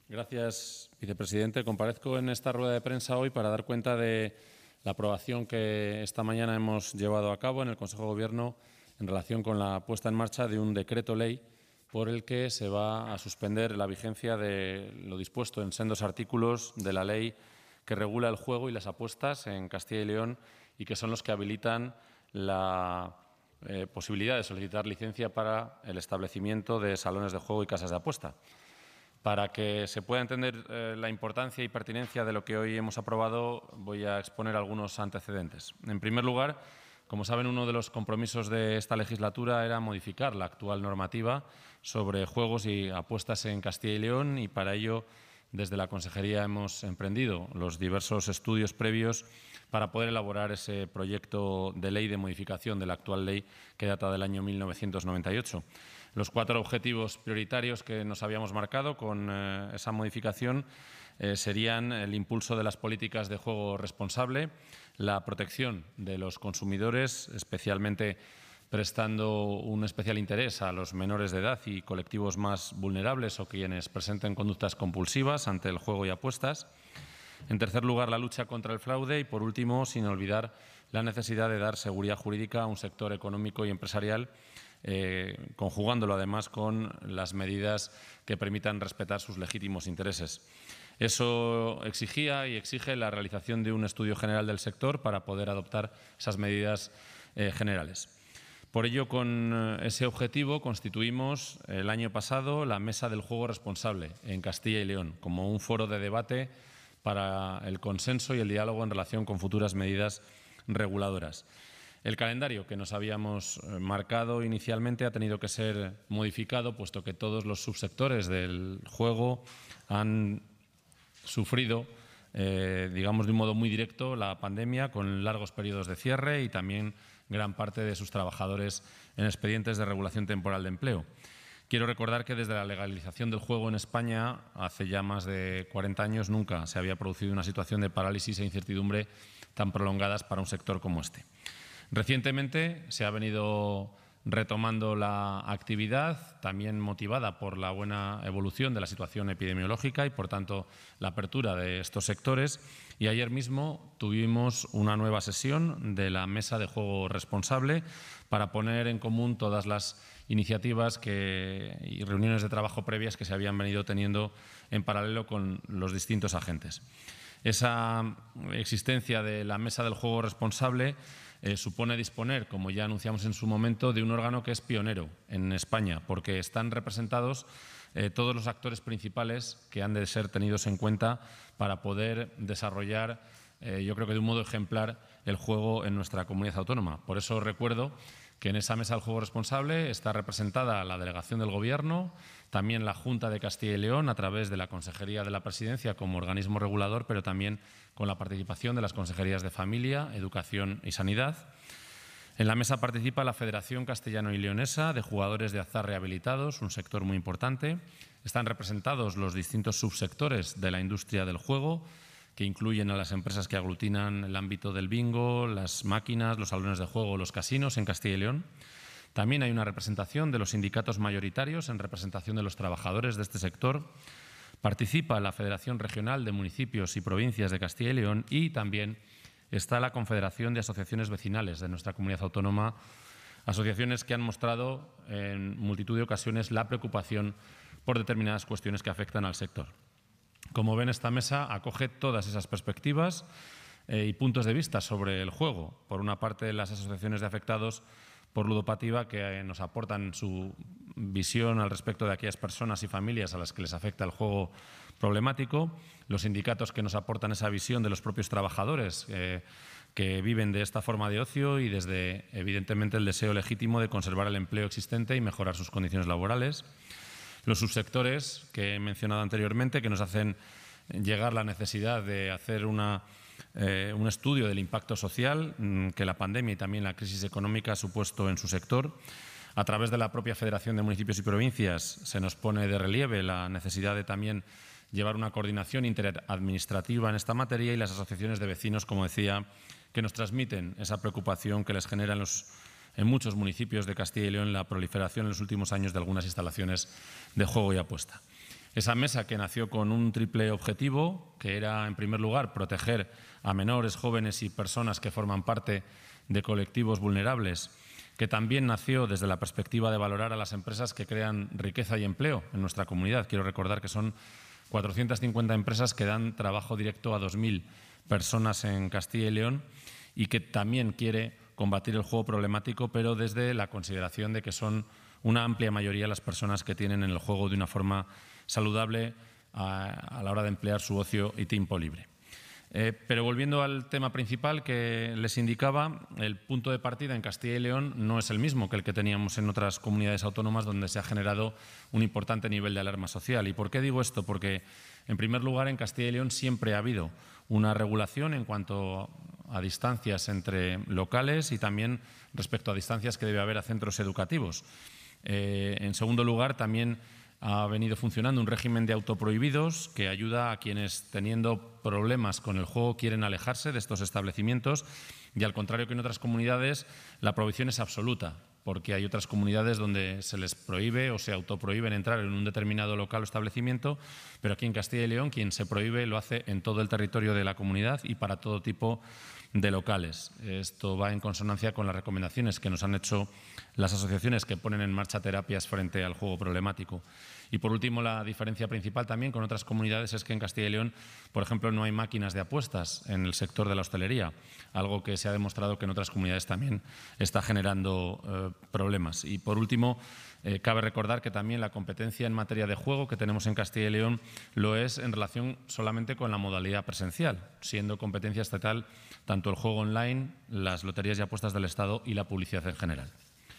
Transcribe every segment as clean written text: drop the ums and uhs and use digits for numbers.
Gracias, vicepresidente. Comparezco en esta rueda de prensa hoy para dar cuenta de la aprobación que esta mañana hemos llevado a cabo en el Consejo de Gobierno en relación con la puesta en marcha de un decreto ley por el que se va a suspender la vigencia de lo dispuesto en sendos artículos de la ley que regula el juego y las apuestas en Castilla y León y que son los que habilitan la posibilidad de solicitar licencia para el establecimiento de salones de juego y casas de apuesta. Para que se pueda entender la importancia y pertinencia de lo que hoy hemos aprobado, voy a exponer algunos antecedentes. En primer lugar, como saben, uno de los compromisos de esta legislatura era modificar la actual normativa sobre juegos y apuestas en Castilla y León y para ello desde la Consejería hemos emprendido los diversos estudios previos para poder elaborar ese proyecto de ley de modificación de la actual ley que data del año 1998. Los 4 objetivos prioritarios que nos habíamos marcado con esa modificación serían el impulso de las políticas de juego responsable, la protección de los consumidores, especialmente prestando un especial interés a los menores de edad y colectivos más vulnerables o quienes presenten conductas compulsivas ante el juego y apuestas. En tercer lugar, la lucha contra el fraude y, por último, sin olvidar la necesidad de dar seguridad jurídica a un sector económico y empresarial, conjugándolo además con las medidas que permitan respetar sus legítimos intereses. Eso exigía y exige la realización de un estudio general del sector para poder adoptar esas medidas generales. Por ello, con ese objetivo, constituimos el año pasado la Mesa del Juego Responsable en Castilla y León como un foro de debate para el consenso y el diálogo en relación con futuras medidas reguladoras. El calendario que nos habíamos marcado inicialmente ha tenido que ser modificado, puesto que todos los subsectores del juego han sufrido, digamos de un modo muy directo, la pandemia con largos periodos de cierre y también gran parte de sus trabajadores en expedientes de regulación temporal de empleo. Quiero recordar que desde la legalización del juego en España, hace ya más de 40 años, nunca se había producido una situación de parálisis e incertidumbre tan prolongadas para un sector como este. Recientemente se ha venido retomando la actividad, también motivada por la buena evolución de la situación epidemiológica y, por tanto, la apertura de estos sectores. Y ayer mismo tuvimos una nueva sesión de la Mesa de Juego Responsable para poner en común todas las iniciativas y reuniones de trabajo previas que se habían venido teniendo en paralelo con los distintos agentes. Esa existencia de la Mesa del Juego Responsable supone disponer, como ya anunciamos en su momento, de un órgano que es pionero en España, porque están representados todos los actores principales que han de ser tenidos en cuenta para poder desarrollar, yo creo que de un modo ejemplar, el juego en nuestra comunidad autónoma. Por eso recuerdo que en esa Mesa del Juego Responsable está representada la delegación del Gobierno, también la Junta de Castilla y León a través de la Consejería de la Presidencia como organismo regulador, pero también con la participación de las Consejerías de Familia, Educación y Sanidad. En la mesa participa la Federación Castellano y Leonesa de Jugadores de Azar Rehabilitados, un sector muy importante. Están representados los distintos subsectores de la industria del juego, que incluyen a las empresas que aglutinan el ámbito del bingo, las máquinas, los salones de juego, los casinos en Castilla y León. También hay una representación de los sindicatos mayoritarios en representación de los trabajadores de este sector. Participa la Federación Regional de Municipios y Provincias de Castilla y León y también está la Confederación de Asociaciones Vecinales de nuestra comunidad autónoma, asociaciones que han mostrado en multitud de ocasiones la preocupación por determinadas cuestiones que afectan al sector. Como ven, esta mesa acoge todas esas perspectivas y puntos de vista sobre el juego. Por una parte, las asociaciones de afectados por ludopatía que nos aportan su visión al respecto de aquellas personas y familias a las que les afecta el juego problemático, los sindicatos que nos aportan esa visión de los propios trabajadores que viven de esta forma de ocio y desde, evidentemente, el deseo legítimo de conservar el empleo existente y mejorar sus condiciones laborales. Los subsectores que he mencionado anteriormente, que nos hacen llegar la necesidad de hacer un estudio del impacto social que la pandemia y también la crisis económica ha supuesto en su sector. A través de la propia Federación de Municipios y Provincias se nos pone de relieve la necesidad de también llevar una coordinación interadministrativa en esta materia y las asociaciones de vecinos, como decía, que nos transmiten esa preocupación que les genera en muchos municipios de Castilla y León la proliferación en los últimos años de algunas instalaciones de juego y apuesta. Esa mesa que nació con un triple objetivo, que era, en primer lugar, proteger a menores, jóvenes y personas que forman parte de colectivos vulnerables, que también nació desde la perspectiva de valorar a las empresas que crean riqueza y empleo en nuestra comunidad. Quiero recordar que son 450 empresas que dan trabajo directo a 2.000 personas en Castilla y León y que también quiere combatir el juego problemático, pero desde la consideración de que son una amplia mayoría las personas que tienen en el juego de una forma saludable a la hora de emplear su ocio y tiempo libre. Pero volviendo al tema principal que les indicaba, el punto de partida en Castilla y León no es el mismo que el que teníamos en otras comunidades autónomas donde se ha generado un importante nivel de alarma social. ¿Y por qué digo esto? Porque, en primer lugar, en Castilla y León siempre ha habido una regulación en cuanto a distancias entre locales y también respecto a distancias que debe haber a centros educativos. En segundo lugar, también ha venido funcionando un régimen de autoprohibidos que ayuda a quienes, teniendo problemas con el juego, quieren alejarse de estos establecimientos y, al contrario que en otras comunidades, la prohibición es absoluta, porque hay otras comunidades donde se les prohíbe o se autoprohíben entrar en un determinado local o establecimiento, pero aquí en Castilla y León quien se prohíbe lo hace en todo el territorio de la comunidad y para todo tipo de locales. Esto va en consonancia con las recomendaciones que nos han hecho las asociaciones que ponen en marcha terapias frente al juego problemático. Y, por último, la diferencia principal también con otras comunidades es que en Castilla y León, por ejemplo, no hay máquinas de apuestas en el sector de la hostelería, algo que se ha demostrado que en otras comunidades también está generando problemas. Y, por último, cabe recordar que también la competencia en materia de juego que tenemos en Castilla y León lo es en relación solamente con la modalidad presencial, siendo competencia estatal tanto el juego online, las loterías y apuestas del Estado y la publicidad en general.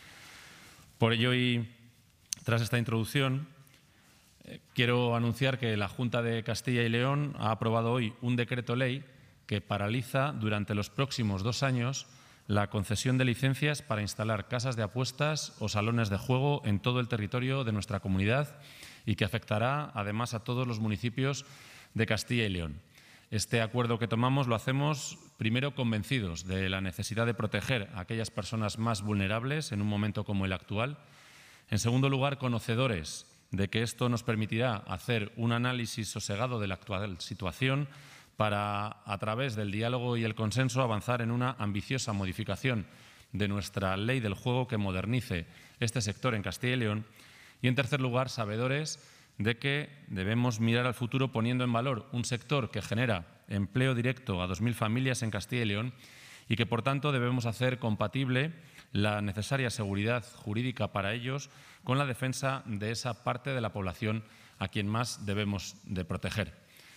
Por ello, y tras esta introducción, quiero anunciar que la Junta de Castilla y León ha aprobado hoy un decreto ley que paraliza durante los próximos 2 años la concesión de licencias para instalar casas de apuestas o salones de juego en todo el territorio de nuestra comunidad y que afectará además a todos los municipios de Castilla y León. Este acuerdo que tomamos lo hacemos primero convencidos de la necesidad de proteger a aquellas personas más vulnerables en un momento como el actual. En segundo lugar, conocedores de que esto nos permitirá hacer un análisis sosegado de la actual situación para, a través del diálogo y el consenso, avanzar en una ambiciosa modificación de nuestra ley del juego que modernice este sector en Castilla y León. Y, en tercer lugar, sabedores de que debemos mirar al futuro poniendo en valor un sector que genera empleo directo a 2.000 familias en Castilla y León y que, por tanto, debemos hacer compatible la necesaria seguridad jurídica para ellos con la defensa de esa parte de la población a quien más debemos de proteger.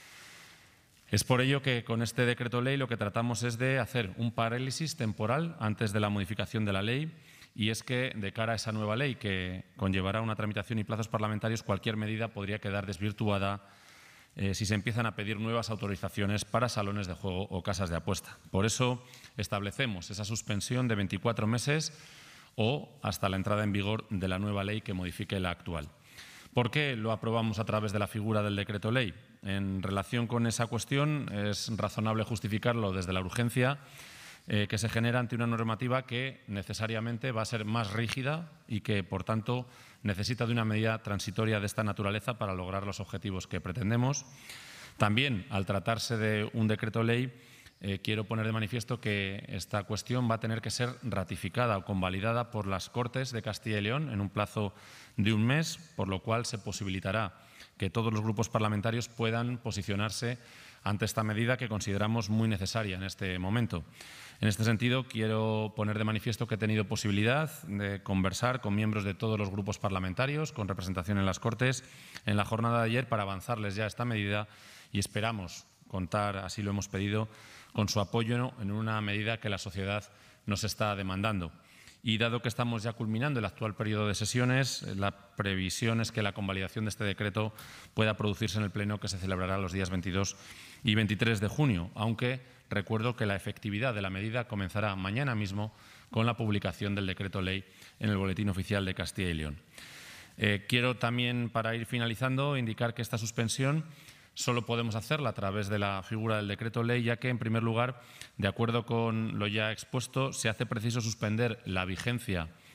Es por ello que con este decreto ley lo que tratamos es de hacer un parálisis temporal antes de la modificación de la ley, y es que, de cara a esa nueva ley que conllevará una tramitación y plazos parlamentarios, cualquier medida podría quedar desvirtuada si se empiezan a pedir nuevas autorizaciones para salones de juego o casas de apuesta. Por eso establecemos esa suspensión de 24 meses o hasta la entrada en vigor de la nueva ley que modifique la actual. ¿Por qué lo aprobamos a través de la figura del decreto ley? En relación con esa cuestión, es razonable justificarlo desde la urgencia que se genera ante una normativa que necesariamente va a ser más rígida y que, por tanto, necesita de una medida transitoria de esta naturaleza para lograr los objetivos que pretendemos. También, al tratarse de un decreto ley, quiero poner de manifiesto que esta cuestión va a tener que ser ratificada o convalidada por las Cortes de Castilla y León en un plazo de 1 mes, por lo cual se posibilitará que todos los grupos parlamentarios puedan posicionarse ante esta medida que consideramos muy necesaria en este momento. En este sentido, quiero poner de manifiesto que he tenido posibilidad de conversar con miembros de todos los grupos parlamentarios, con representación en las Cortes, en la jornada de ayer para avanzarles ya esta medida y esperamos contar, así lo hemos pedido, con su apoyo en una medida que la sociedad nos está demandando. Y dado que estamos ya culminando el actual periodo de sesiones, la previsión es que la convalidación de este decreto pueda producirse en el Pleno que se celebrará los días 22 y 23 de junio, aunque recuerdo que la efectividad de la medida comenzará mañana mismo con la publicación del decreto ley en el Boletín Oficial de Castilla y León. Quiero también, para ir finalizando, indicar que esta suspensión solo podemos hacerla a través de la figura del decreto ley, ya que, en primer lugar, de acuerdo con lo ya expuesto, se hace preciso suspender la vigencia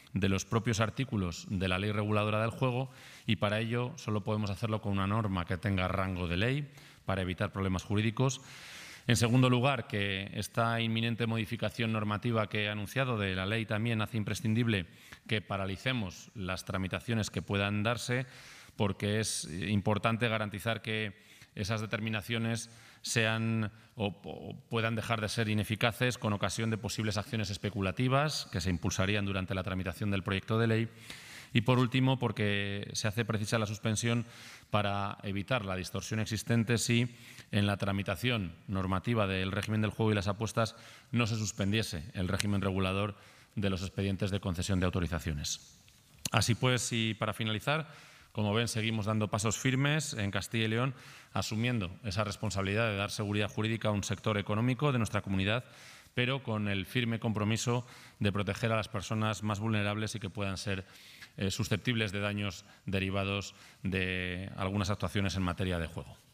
de los propios artículos de la ley reguladora del juego, y para ello solo podemos hacerlo con una norma que tenga rango de ley para evitar problemas jurídicos. En segundo lugar, que esta inminente modificación normativa que he anunciado de la ley también hace imprescindible que paralicemos las tramitaciones que puedan darse, porque es importante garantizar que esas determinaciones sean o puedan dejar de ser ineficaces con ocasión de posibles acciones especulativas que se impulsarían durante la tramitación del proyecto de ley. Y, por último, porque se hace precisa la suspensión para evitar la distorsión existente si en la tramitación normativa del régimen del juego y las apuestas no se suspendiese el régimen regulador de los expedientes de concesión de autorizaciones. Así pues, y para finalizar, como ven, seguimos dando pasos firmes en Castilla y León, asumiendo esa responsabilidad de dar seguridad jurídica a un sector económico de nuestra comunidad, pero con el firme compromiso de proteger a las personas más vulnerables y que puedan ser susceptibles de daños derivados de algunas actuaciones en materia de juego.